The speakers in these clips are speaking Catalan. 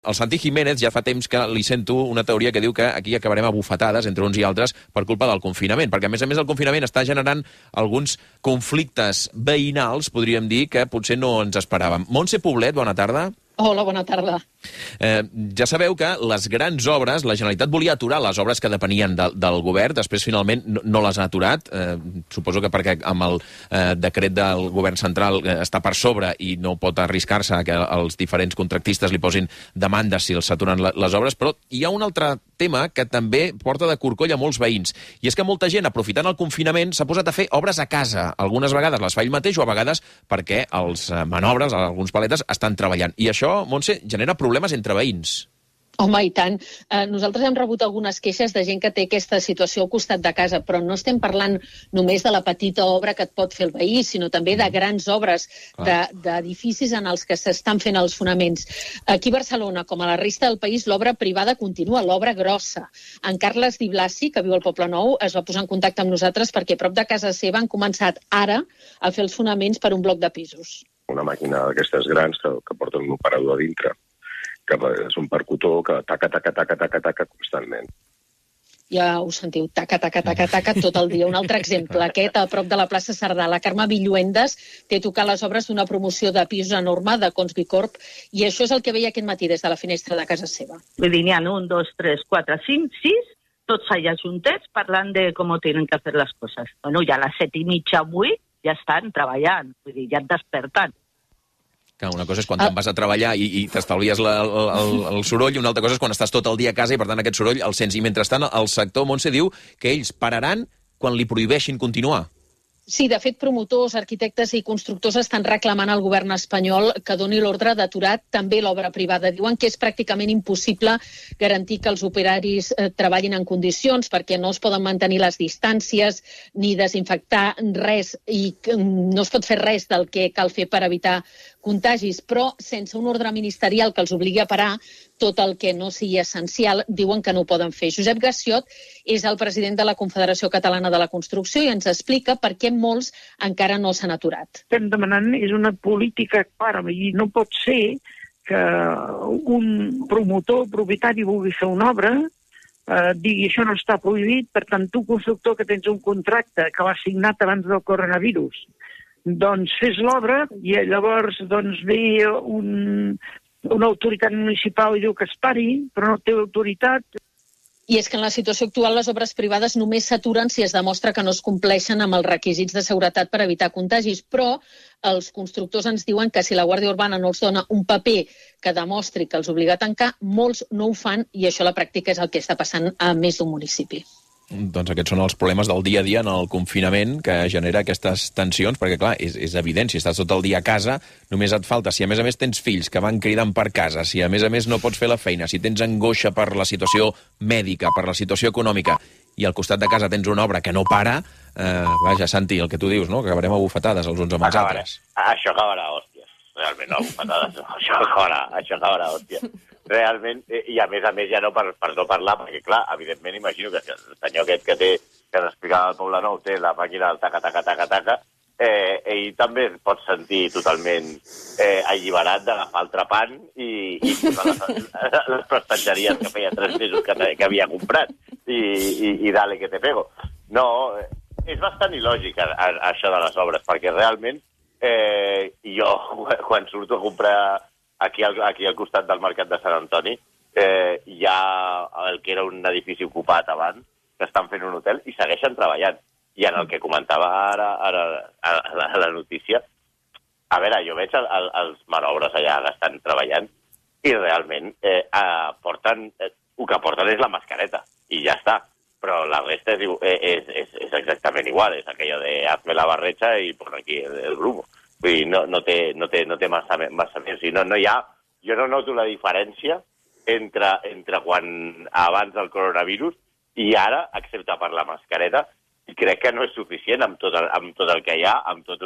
El Santi Jiménez ja fa temps que li sento una teoria que diu que aquí acabarem a bufetades entre uns i altres per culpa del confinament, perquè a més el confinament està generant alguns conflictes veïnals, podríem dir, que potser no ens esperàvem. Montse Poblet, bona tarda. Hola, bona tarda. Ja sabeu que les grans obres, la Generalitat volia aturar les obres que depenien del govern, després finalment no les ha aturat, suposo que perquè amb el decret del govern central està per sobre i no pot arriscar-se que els diferents contractistes li posin demandes si els s'aturen les obres, però hi ha un altre tema que també porta de corcoll a molts veïns, i és que molta gent, aprofitant el confinament, s'ha posat a fer obres a casa. Algunes vegades les fa ell mateix o a vegades perquè els manobres, alguns paletes, estan treballant. I això, Montse, genera problemes entre veïns. Home, i tant. Nosaltres hem rebut algunes queixes de gent que té aquesta situació al costat de casa, però no estem parlant només de la petita obra que et pot fer el veí, sinó també de grans obres, d'edificis en els que s'estan fent els fonaments. Aquí a Barcelona, com a la resta del país, l'obra privada continua, l'obra grossa. En Carles Di Blasi, que viu al Poblenou, es va posar en contacte amb nosaltres perquè a prop de casa seva han començat ara a fer els fonaments per un bloc de pisos. Una màquina d'aquestes grans que porten un operador a dintre, que és un percutor que taca constantment. Ja ho sentiu, taca tot el dia. Un altre exemple, aquest a prop de la plaça Cerdà. La Carme Villuendes té a tocar les obres d'una promoció de pisos enorme de Cons Bicorp, i això és el que veia aquest matí des de la finestra de casa seva. Vull dir, n'hi ha 1, 2, 3, 4, 5, 6, tots allà juntets parlant de com tenen que fer les coses. Bueno, ja a les 7:30, 8, ja estan treballant, vull dir, ja et desperten. Una cosa és quan te'n vas a treballar i t'estalvies el soroll, i una altra cosa és quan estàs tot el dia a casa i, per tant, aquest soroll el sents. I mentrestant, el sector, Montse, diu que ells pararan quan li prohibeixin continuar. Sí, de fet, promotors, arquitectes i constructors estan reclamant al govern espanyol que doni l'ordre d'aturar també l'obra privada. Diuen que és pràcticament impossible garantir que els operaris treballin en condicions perquè no es poden mantenir les distàncies ni desinfectar res, i no es pot fer res del que cal fer per evitar contagis, però sense un ordre ministerial que els obligui a parar tot el que no sigui essencial, diuen que no ho poden fer. Josep Gassiot és el president de la Confederació Catalana de la Construcció i ens explica per què molts encara no s'han aturat. Estem demanant és una política clara, i no pot ser que un promotor, propietari, vulgui fer una obra, digui això no està prohibit, per tant, tu, constructor, que tens un contracte que l'has signat abans del coronavirus, doncs fes l'obra i llavors ve una autoritat municipal i diu que es pari, però no té autoritat. I és que en la situació actual les obres privades només s'aturen si es demostra que no es compleixen amb els requisits de seguretat per evitar contagis, però els constructors ens diuen que si la Guàrdia Urbana no els dona un paper que demostri que els obliga a tancar, molts no ho fan, i això a la pràctica és el que està passant a més d'un municipi. Doncs aquests són els problemes del dia a dia en el confinament que genera aquestes tensions, perquè, clar, és evident, si estàs tot el dia a casa, només et falta, si a més tens fills que van cridant per casa, si a més no pots fer la feina, si tens angoixa per la situació mèdica, per la situació econòmica, i al costat de casa tens una obra que no para, vaja, Santi, el que tu dius, no?, que acabarem a bufetades els uns amb els altres. Això acabarà, hòsties. Realment, no, bufetades. Això acabarà, hòsties. Realment, i a més ja no per no parlar, perquè clar, evidentment imagino que el senyor aquest que ens explicava al Poblenou té la màquina del taca, ell també es pot sentir totalment alliberat d'agafar el trepant i les prestatgeries que feia 3 mesos que havia comprat i dale que te pego. No, és bastant il·lògic això de les obres, perquè realment jo quan surto a comprar aquí al costat del Mercat de Sant Antoni, hi ha el que era un edifici ocupat abans, que estan fent un hotel i segueixen treballant. I en el que comentava ara a la notícia, a veure, jo veig els manobres allà que estan treballant i realment el que porten és la mascareta i ja està. Però la resta és exactament igual, és aquello de hazme la barrecha i pon aquí el grumo. Vull dir, no té massa més. Jo no noto la diferència entre quan abans del coronavirus i ara, excepte per la mascareta, i crec que no és suficient amb tot el que hi ha, amb tot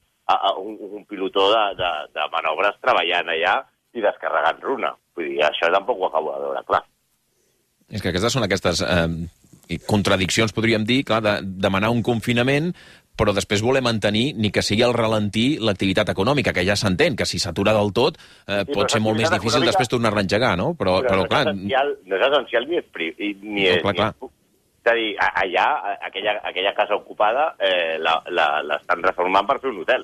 un pilotó de manobres treballant allà i descarregant runa. Vull dir, això tampoc ho acabo de veure, clar. És que aquestes són aquestes contradiccions, podríem dir, clar, de demanar un confinament, però després voler mantenir, ni que sigui al ralentí, l'activitat econòmica, que ja s'entén, que si s'atura del tot pot ser molt més difícil després tornar-la a engegar, no? Però clar... No és essencial ni és... Clar. És a dir, allà, aquella casa ocupada l'estan reformant per fer un hotel.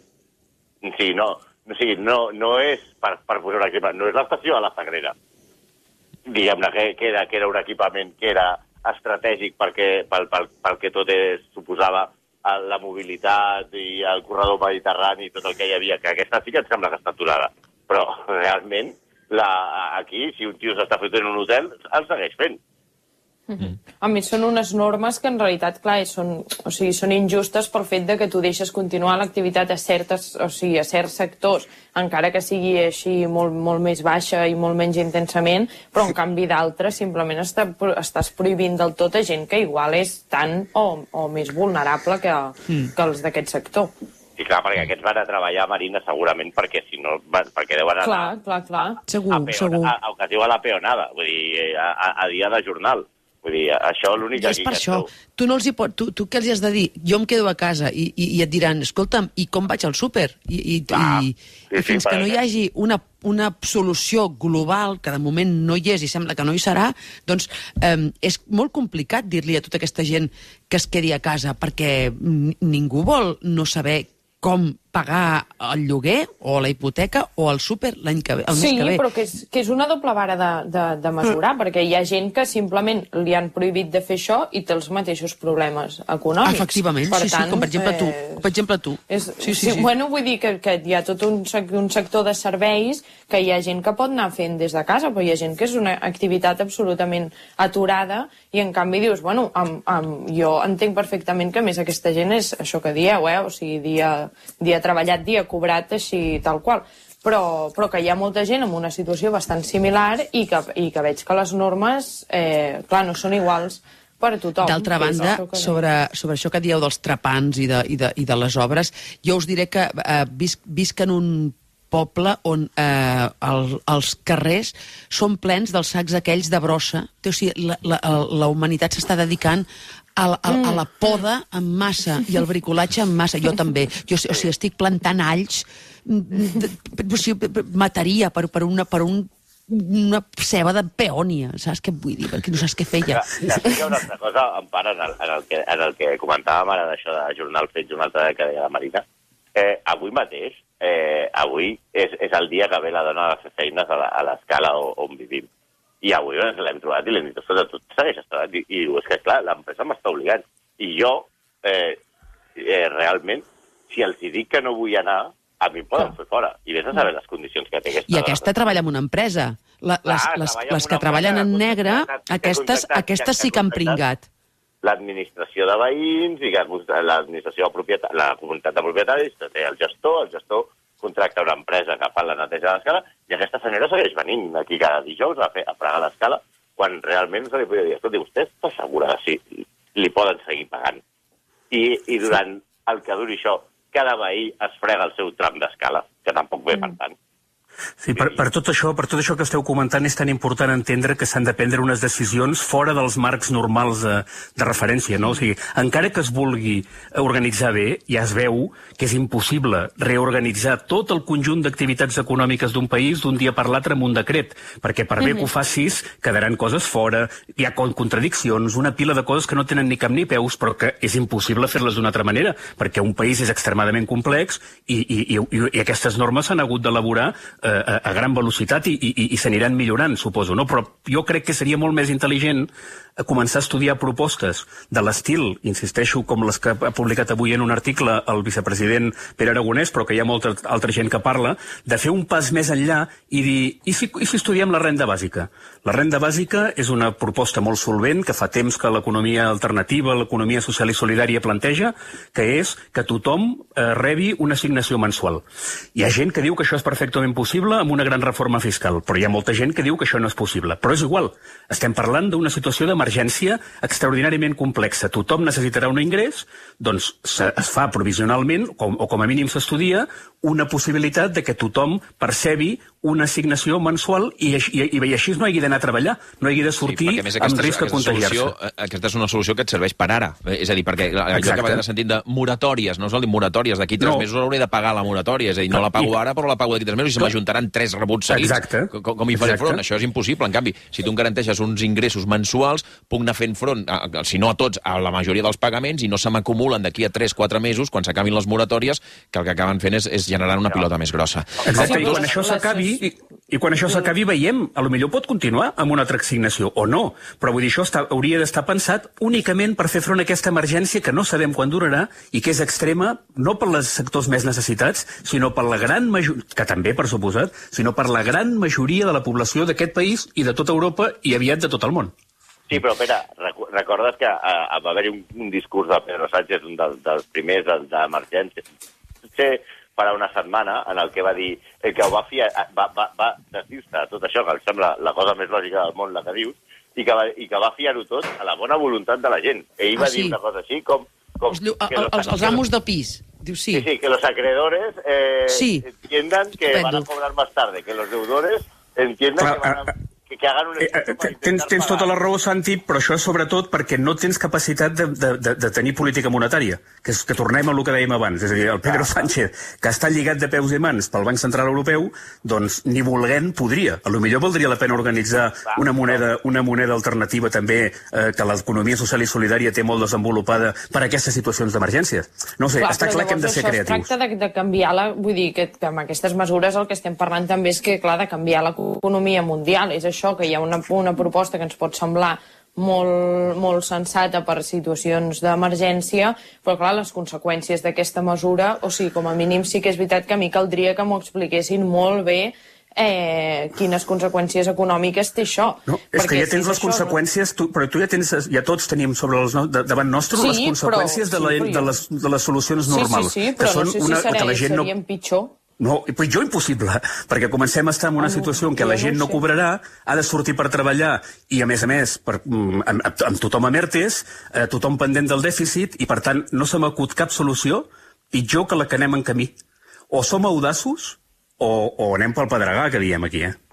No és, per posar un exemple, no és l'estació de la Sagrera. Diguem-ne que era un equipament que era estratègic pel que tot suposava la mobilitat i el corredor mediterrani i tot el que hi havia, que aquesta sí que em sembla que està aturada. Però realment, aquí, si un tio s'està fent en un hotel, el segueix fent. A més, són unes normes que en realitat, clar, són injustes pel fet de que tu deixes continuar l'activitat a certs sectors, encara que sigui així molt més baixa i molt menys intensament, però en canvi d'altres simplement estàs prohibint del tot a gent que igual és tan o més vulnerable que els d'aquest sector. Sí, clar, perquè aquests van a treballar a Marina segurament perquè deuen anar... Clar. Segur. El que es diu a la peonada, vull dir, a dia de jornal. Vull dir, això l'únic que... I és per això. Tu què els has de dir? Jo em quedo a casa i et diran, escolta'm, i com vaig al súper? I fins que no hi hagi una solució global, que de moment no hi és i sembla que no hi serà, doncs és molt complicat dir-li a tota aquesta gent que es quedi a casa, perquè ningú vol no saber com pagar el lloguer o la hipoteca o el súper el mes que ve. Sí, però que és una doble vara de mesurar, perquè hi ha gent que simplement li han prohibit de fer això i té els mateixos problemes econòmics. Efectivament, sí, com per exemple tu. Sí. Bueno, vull dir que hi ha tot un sector de serveis que hi ha gent que pot anar fent des de casa, però hi ha gent que és una activitat absolutament aturada i en canvi dius, bueno, jo entenc perfectament que més aquesta gent és això que dieu, o sigui, dia treballat, dia cobrat, així tal qual. Però que hi ha molta gent en una situació bastant similar i que veig que les normes, clar, no són iguals per a tothom. D'altra banda, sobre això que dieu dels trepants i de les obres, jo us diré que visc en un poble on els carrers són plens dels sacs aquells de brossa. O sigui, la humanitat s'està dedicant a la poda en massa i al bricolatge en massa. Jo també. O sigui, estic plantant alls, mataria per una ceba de peònia, saps què vull dir? Perquè no saps què feia. Hi ha una altra cosa, Empar, en el que comentàvem ara d'això de jornal fets una altra que deia la Marina. Avui mateix, avui és el dia que ve la dona a fer feines a l'escala on vivim. I avui ens l'hem trobat i l'hem dit, ostres, tu segueix estant. I diu, és que clar, l'empresa m'està obligant. I jo, realment, si els dic que no vull anar, a mi em poden fer fora. I vés a saber les condicions que té aquesta dona. I aquesta treballa en una empresa. Les que treballen en negre, aquestes sí que han pringat. L'administració de veïns, l'administració de propietat, la comunitat de propietaris, té el gestor contracta una empresa que fa la neteja de l'escala i aquesta senyora segueix venint aquí cada dijous a fregar l'escala quan realment se li podria dir, escolti, vostè està segura de si li poden seguir pagant? I durant el que duri això, cada veí es frega el seu tram d'escala, que tampoc ve per tant. Sí, per tot això que esteu comentant és tan important entendre que s'han de prendre unes decisions fora dels marcs normals de referència, no? O sigui, encara que es vulgui organitzar bé, ja es veu que és impossible reorganitzar tot el conjunt d'activitats econòmiques d'un país d'un dia per l'altre amb un decret, perquè per bé que ho facis quedaran coses fora, hi ha contradiccions, una pila de coses que no tenen ni cap ni peus, però que és impossible fer-les d'una altra manera, perquè un país és extremadament complex i aquestes normes s'han hagut d'elaborar a gran velocitat i s'aniran millorant, suposo, no? Però jo crec que seria molt més intel·ligent començar a estudiar propostes de l'estil, insisteixo, com les que ha publicat avui en un article el vicepresident Pere Aragonès, però que hi ha molta altra gent que parla, de fer un pas més enllà i dir, i si estudiem la renda bàsica? La renda bàsica és una proposta molt solvent que fa temps que l'economia alternativa, l'economia social i solidària planteja, que és que tothom rebi una assignació mensual. Hi ha gent que diu que això és perfectament possible amb una gran reforma fiscal, però hi ha molta gent que diu que això no és possible. Però és igual, estem parlant d'una situació d'emergència extraordinàriament complexa. Tothom necessitarà un ingrés, doncs es fa provisionalment, o com a mínim s'estudia, una possibilitat de que tothom percebi una assignació mensual i així no hagi d'anar a treballar, no hagi de sortir amb risc de contagiar-se. Aquesta és una solució que et serveix per ara. És a dir, perquè allò que a vegades sentim de moratòries, no es vol dir moratòries, d'aquí 3 mesos hauré de pagar la moratòria, és a dir, no la pago ara, però la pago d'aquí 3 mesos i se m'ajuntaran 3 rebuts seguits. Com hi faré front? Això és impossible. En canvi, si tu em garanteixes uns ingressos mensuals, puc anar fent front, si no a tots, a la majoria dels pagaments i no se m'acumulen d'aquí a 3-4 mesos, quan s'acabin les moratòries, que el que acaben fent és generar una pilota més grossa. Exacte, i quan això s'acabi, veiem, potser pot continuar amb una altra assignació, o no, però vull dir, això hauria d'estar pensat únicament per fer front a aquesta emergència que no sabem quan durarà i que és extrema, no per als sectors més necessitats, sinó per la gran majoria, que també, per suposat, sinó per la gran majoria de la població d'aquest país i de tota Europa i aviat de tot el món. Sí, però Pere, recordes que va haver-hi un discurs de Pedro Sánchez, un dels primers d'emergència, potser farà una setmana, en el que va dir que ho va desdir-se de tot això, que em sembla la cosa més lògica del món, la que dius, i que va fiar-ho tot a la bona voluntat de la gent. Ell va dir una cosa així com... Els amos del pis. Diu, sí. Sí, que los acreedores entiendan que van a cobrar más tarde, que los deudores entiendan que hagan un esfuerzo para intentar tens tota la raó, Santi, però això és sobretot perquè no tens capacitat de tenir política monetària, que tornem a lo que dèiem abans, és a dir, el Pedro Sánchez, que està lligat de peus i mans pel Banc Central Europeu, doncs ni volent podria. A lo millor valdria la pena organitzar una moneda alternativa també, que l'economia social i solidària té molt desenvolupada per a aquestes situacions d'emergència. No sé, està clar que hem de ser creatius. Es tracta de canviar vull dir que amb aquestes mesures el que estem parlant també és que, clar, de canviar l'economia mundial, és això, que hi ha una proposta que ens pot semblar molt sensata per situacions d'emergència, però clar, les conseqüències d'aquesta mesura, o sigui, com a mínim sí que és veritat que a mi caldria que m'ho expliquessin molt bé quines conseqüències econòmiques té això. No, és que ja tens les conseqüències, però tu ja tots tenim davant nostre les conseqüències de les solucions normals. Sí, però no sé si serien pitjor. No, pitjor impossible, perquè comencem a estar en una situació en què la gent no cobrarà, ha de sortir per treballar i, a més, amb tothom amb ERTEs, tothom pendent del dèficit, i, per tant, no se m'acut cap solució pitjor que la que anem en camí. O som audaços o anem pel pedregar, que diem aquí,